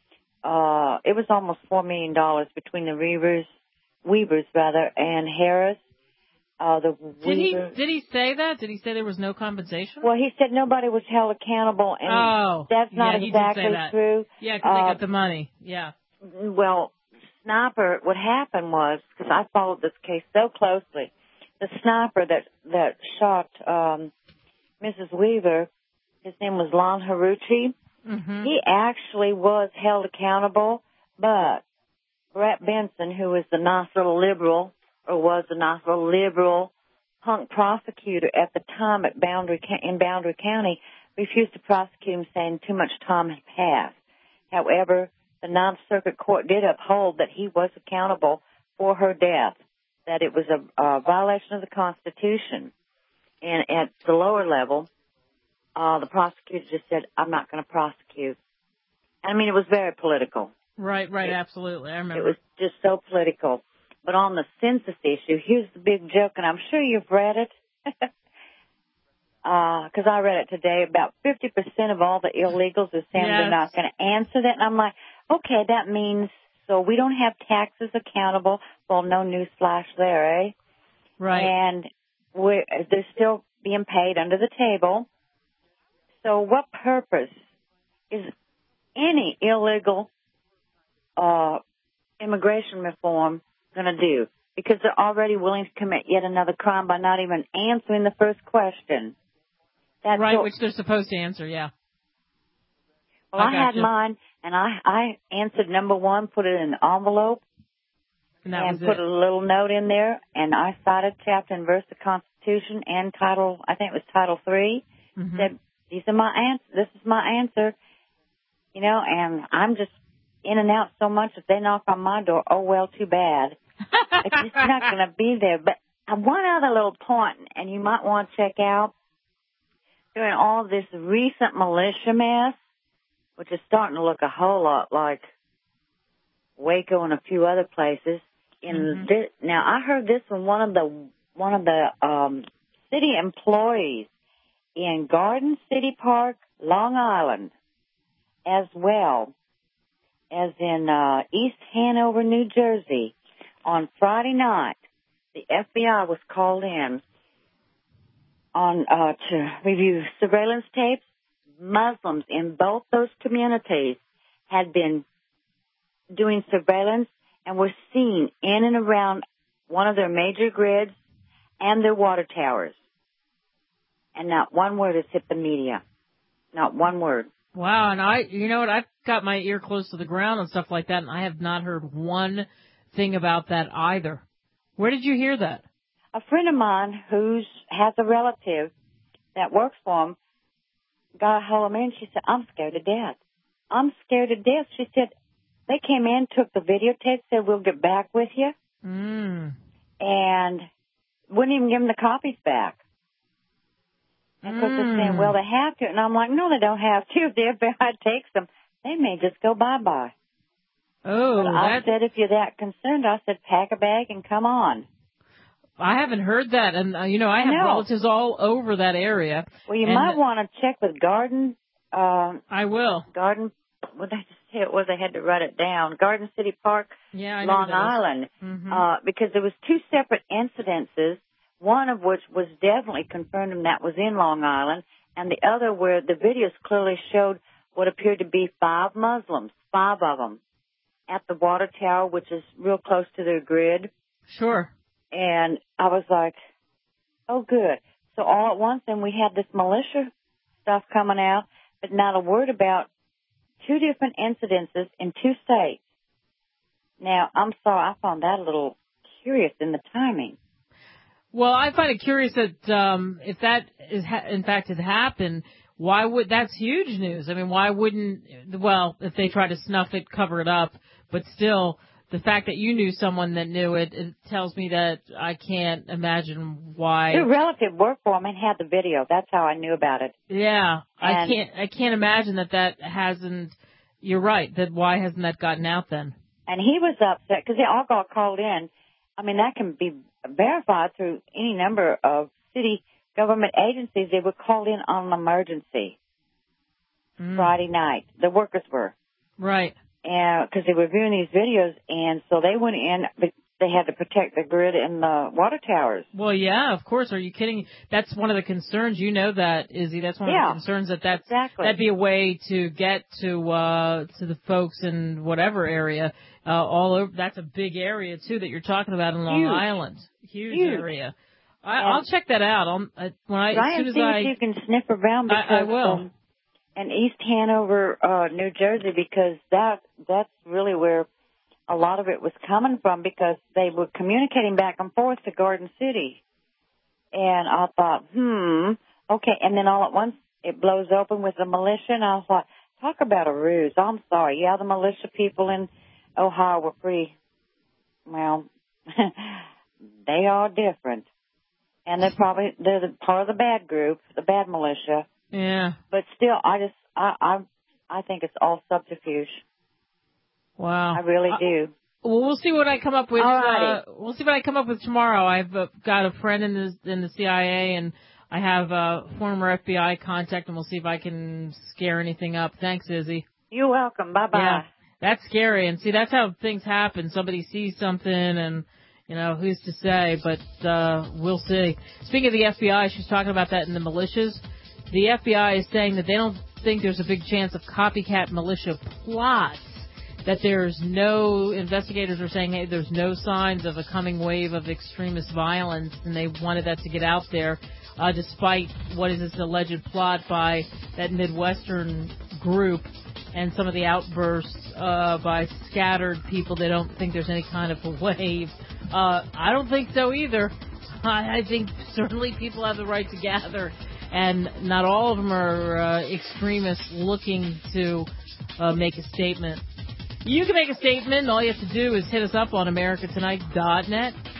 Speaker 16: Uh, it was almost four million dollars between the Weavers, Weavers rather, and Harris. Uh, the
Speaker 2: did he
Speaker 16: Weaver,
Speaker 2: did he say that? Did he say there was no compensation?
Speaker 16: Well, he said nobody was held accountable, and
Speaker 2: oh,
Speaker 16: that's not
Speaker 2: yeah,
Speaker 16: exactly
Speaker 2: he did say that.
Speaker 16: true.
Speaker 2: Yeah, because
Speaker 16: uh,
Speaker 2: they got the money. Yeah.
Speaker 16: Well, sniper. What happened was, because I followed this case so closely, the sniper that that shot um, Missus Weaver, his name was Lon Haruchi.
Speaker 2: Mm-hmm.
Speaker 16: He actually was held accountable, but Brett Benson, who is the nice little liberal, or was the nice little liberal punk prosecutor at the time at Boundary in Boundary County, refused to prosecute him, saying too much time had passed. However, the Ninth Circuit Court did uphold that he was accountable for her death, that it was a, a violation of the Constitution. And at the lower level, uh, the prosecutor just said, I'm not going to prosecute. I mean, it was very political.
Speaker 2: Right, right,
Speaker 16: it,
Speaker 2: absolutely. I remember.
Speaker 16: It was just so political. But on the census issue, here's the big joke, and I'm sure you've read it, because uh, I read it today. About fifty percent of all the illegals are saying
Speaker 2: yes.
Speaker 16: they're not going to answer that. And I'm like, okay, that means, so we don't have taxes accountable. Well, no newsflash there, eh?
Speaker 2: Right.
Speaker 16: And we're, they're still being paid under the table. So what purpose is any illegal uh, immigration reform going to do? Because they're already willing to commit yet another crime by not even answering the first question. That's
Speaker 2: right,
Speaker 16: so,
Speaker 2: which they're supposed to answer, yeah.
Speaker 16: Well, I, I had you. mine, and I, I answered number one, put it in an envelope,
Speaker 2: and,
Speaker 16: and
Speaker 2: it.
Speaker 16: put a little note in there, and I cited chapter and verse of the Constitution and Title, I think it was Title three,
Speaker 2: mm-hmm.
Speaker 16: said, these are my ans- this is my answer, you know, and I'm just in and out so much if they knock on my door, oh, well, too bad. It's just not going to be there. But one other little point, and you might want to check out, during all this recent militia mess, which is starting to look a whole lot like Waco and a few other places. In
Speaker 2: mm-hmm.
Speaker 16: this, now, I heard this from one of the one of the um, city employees in Garden City Park, Long Island, as well as in uh, East Hanover, New Jersey. On Friday night, the F B I was called in on uh, to review surveillance tapes. Muslims in both those communities had been doing surveillance and were seen in and around one of their major grids and their water towers. And not one word has hit the media. Not one word.
Speaker 2: Wow, and I, you know what, I've got my ear close to the ground and stuff like that, and I have not heard one thing about that either. Where did you hear that?
Speaker 16: A friend of mine who's has a relative that works for him got a hold of me, and she said, I'm scared to death. I'm scared to death. She said, they came in, took the videotape, said, we'll get back with you,
Speaker 2: mm.
Speaker 16: and wouldn't even give them the copies back. And of course
Speaker 2: Mm.
Speaker 16: they're saying, well, they have to. And I'm like, no, they don't have to. If the F B I takes them, they may just go bye-bye.
Speaker 2: Oh,
Speaker 16: but I
Speaker 2: that,
Speaker 16: said, if you're that concerned, I said, pack a bag and come on.
Speaker 2: I haven't heard that. And, uh, you know, I,
Speaker 16: I
Speaker 2: have
Speaker 16: know.
Speaker 2: relatives all over that area.
Speaker 16: Well, you
Speaker 2: and
Speaker 16: might want to check with Garden. Um,
Speaker 2: I will.
Speaker 16: Garden, what did I just say it was? I had to write it down. Garden City Park,
Speaker 2: Yeah, I know
Speaker 16: Long
Speaker 2: who that is.
Speaker 16: Island.
Speaker 2: Mhm.
Speaker 16: Uh, because there was two separate incidences, one of which was definitely confirmed and that was in Long Island, and the other where the videos clearly showed what appeared to be five Muslims, five of them, at the water tower, which is real close to their grid.
Speaker 2: Sure.
Speaker 16: And I was like, oh, good. So all at once, then we had this militia stuff coming out, but not a word about two different incidences in two states. Now, I'm sorry, I found that a little curious in the timing.
Speaker 2: Well, I find it curious that um, if that is ha- in fact had happened, why would that's huge news? I mean, why wouldn't? Well, if they try to snuff it, cover it up, but still, the fact that you knew someone that knew it, it tells me that I can't imagine why.
Speaker 16: Their relative worked for him and had the video. That's how I knew about it.
Speaker 2: Yeah, I
Speaker 16: And-
Speaker 2: can't. I can't imagine that that hasn't. You're right. That why hasn't that gotten out then?
Speaker 16: And he was upset because they all got called in. I mean, that can be verified through any number of city government agencies. They were called in on an emergency
Speaker 2: Mm.
Speaker 16: Friday night. The workers were.
Speaker 2: Right.
Speaker 16: And because they were viewing these videos, and so they went in, but they had to protect the grid and the water towers.
Speaker 2: Well, yeah, of course. Are you kidding? That's one of the concerns. You know that, Izzy. That's one
Speaker 16: Yeah,
Speaker 2: of the concerns that that's
Speaker 16: exactly.
Speaker 2: that'd be a way to get to uh to the folks in whatever area uh all over. That's a big area too that you're talking about in Long
Speaker 16: Huge.
Speaker 2: Island. Huge,
Speaker 16: Huge.
Speaker 2: area. I,
Speaker 16: And-
Speaker 2: I'll check that out. I'll, uh, when I
Speaker 16: Try
Speaker 2: as soon
Speaker 16: and
Speaker 2: as
Speaker 16: see
Speaker 2: I
Speaker 16: if you can sniff around because
Speaker 2: I, I will.
Speaker 16: Um, and East Hanover, uh, New Jersey, because that that's really where a lot of it was coming from, because they were communicating back and forth to Garden City. And I thought, hmm, okay. And then all at once it blows open with the militia, and I was like, talk about a ruse. I'm sorry. Yeah, the militia people in Ohio were pretty, well, they are different. And they're probably, they're the, part of the bad group, the bad militia.
Speaker 2: Yeah.
Speaker 16: But still, I just, I, I, I think it's all subterfuge.
Speaker 2: Wow.
Speaker 16: I really do.
Speaker 2: Well, we'll see what I come up with.
Speaker 16: All
Speaker 2: Uh,
Speaker 16: righty.
Speaker 2: we'll see what I come up with tomorrow. I've uh, got a friend in the in the C I A, and I have a former F B I contact, and we'll see if I can scare anything up. Thanks, Izzy.
Speaker 16: You're welcome. Bye bye.
Speaker 2: Yeah, that's scary. And see, that's how things happen. Somebody sees something, and you know who's to say. But uh, we'll see. Speaking of the F B I, she's talking about that in the militias. The F B I is saying that they don't think there's a big chance of copycat militia plots. That there's no, investigators are saying, hey, there's no signs of a coming wave of extremist violence, and they wanted that to get out there, uh, despite what is this alleged plot by that Midwestern group and some of the outbursts uh, by scattered people. They don't think there's any kind of a wave. Uh, I don't think so either. I, I think certainly people have the right to gather, and not all of them are uh, extremists looking to uh, make a statement. You can make a statement. All you have to do is hit us up on America Tonight dot net.